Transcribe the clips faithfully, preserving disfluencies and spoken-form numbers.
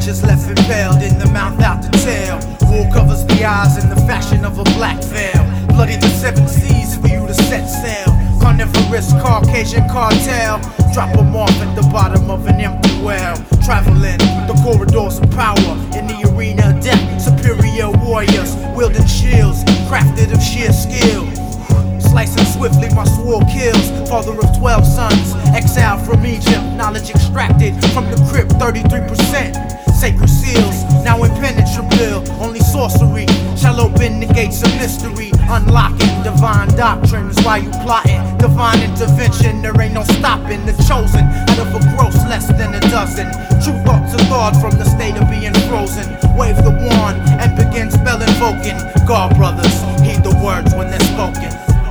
just left impaled in the mouth out the tail. Wool covers the eyes in the fashion of a black veil. Bloody the seven seas for you to set sail. Carnivorous Caucasian cartel. Drop them off at the bottom of an empty well. Traveling the corridors of power in the arena of death. Superior warriors wielding shields crafted of sheer skill. Slicing swiftly, my sword kills. Father of twelve sons, exiled from Egypt. Knowledge extracted from the crypt, thirty-three percent. Sacred seals, now impenetrable. Only sorcery shall open the gates of mystery. Unlocking divine doctrines while you plotting divine intervention. There ain't no stopping the chosen out of a gross less than a dozen. True thoughts of God from the state of being frozen. Wave the wand and begin spell invoking. God brothers, heed the words when they're spoken.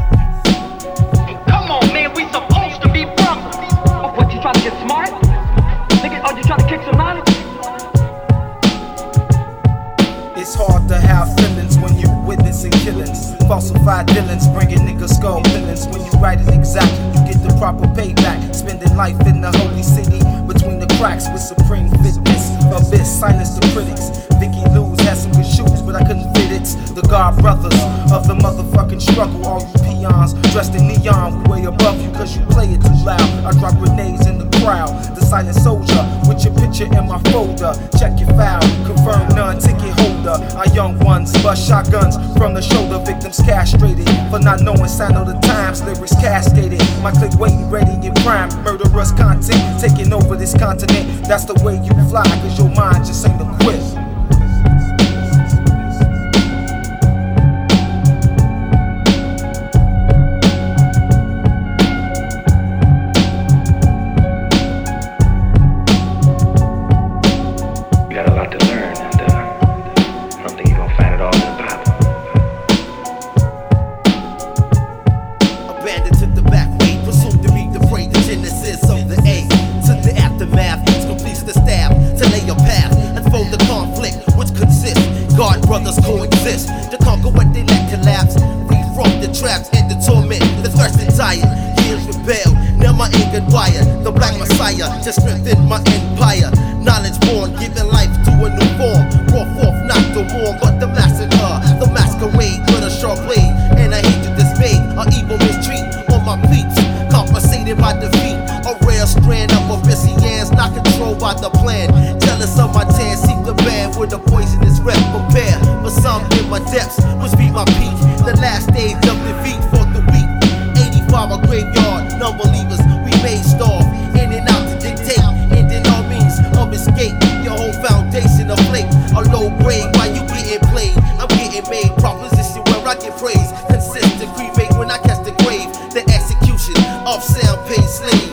Come on, man, we supposed to be brothers. Oh, what, you trying to get smart? Nigga, are you trying to kick some knowledge? It's hard to have feelings when you witnessing killings. Falsified dealings, bringing niggas skull villains. When you write it exact, you get the proper payback. Spending life in the holy city, between the cracks with supreme fitness. Abyss, silence the critics. Vicky Lou's had some good shoes, but I couldn't fit it. The God brothers of the motherfucking struggle. All you peons dressed in neon, we way above you cause you play it too loud. I drop grenades in the crowd. The silent soldier with your picture in my folder. Check your file, confirm none, ticket holder. Our young ones bust shotguns from the shoulder. Victims castrated for not knowing sign of the times. Lyrics cascaded. My clique waiting ready in prime. Murderous content taking over this continent. That's the way you fly cause your mind just ain't equipped. Brothers coexist to conquer what they let collapse. Free from the traps and the torment, the thirst and tired. Years rebelled, now my anger wired. The black messiah to strengthen my empire. Knowledge born, giving life to a new form. Brought forth not the war, but the massacre. The masquerade with a sharp blade and a hatred dismayed. A evil mistreat on my feet, compensated by defeat. A rare strand of Abyssinians, not controlled by the plan. Jealous of my tan, seek the band with a poisonous rep. Prepare for some in my depths, which be my peak. The last stage of defeat for the weak. eighty-five a graveyard, non-believers, we made starve. In and out to dictate, ending all means of escape. Your whole foundation of flake, a low grade while you getting played. I'm getting made, proposition where I get praise. Consistent cremate when I catch the grave. The execution of sound paid slaves.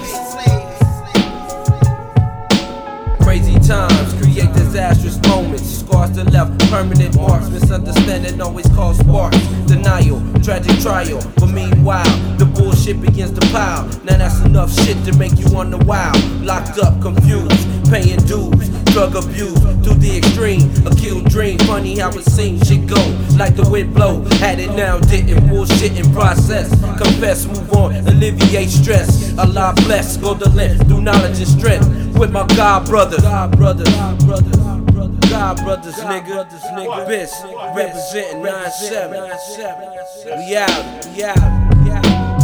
Crazy times create disastrous moments. Scars that left permanent marks. Misunderstanding always cause sparks. Denial, tragic trial. But meanwhile, the bullshit begins to pile. Now that's enough shit to make you wonder wow. Locked up, confused, paying dues, drug abuse to the extreme. A kill dream, funny how it seems. Shit go like the wind blow. Had it now, didn't bullshit in process. Confess, move on, alleviate stress. Allah bless, go the length through knowledge and strength. With my God brothers, God brothers, God brothers, God brothers, nigga, nigga, bitch, representing nine seven. We out, we out, we out.